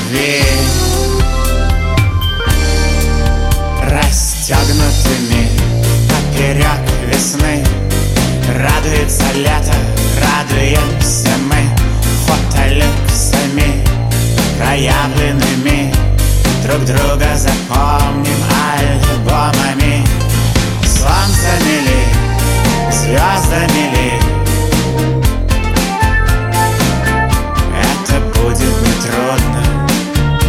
любви, расстегнутыми поперек весны. Радуется лето, радуемся мы фотолюксами проявленными друг друга за